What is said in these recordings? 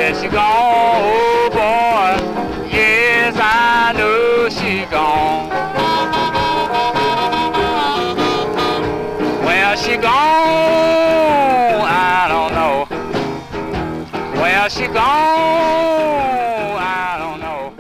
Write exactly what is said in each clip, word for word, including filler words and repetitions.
Where she gone, oh boy? Yes, I know she gone. Where she gone, I don't know. Where she gone, I don't know.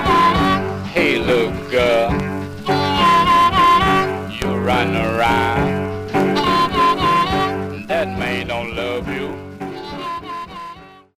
Hey, look, girl, you run around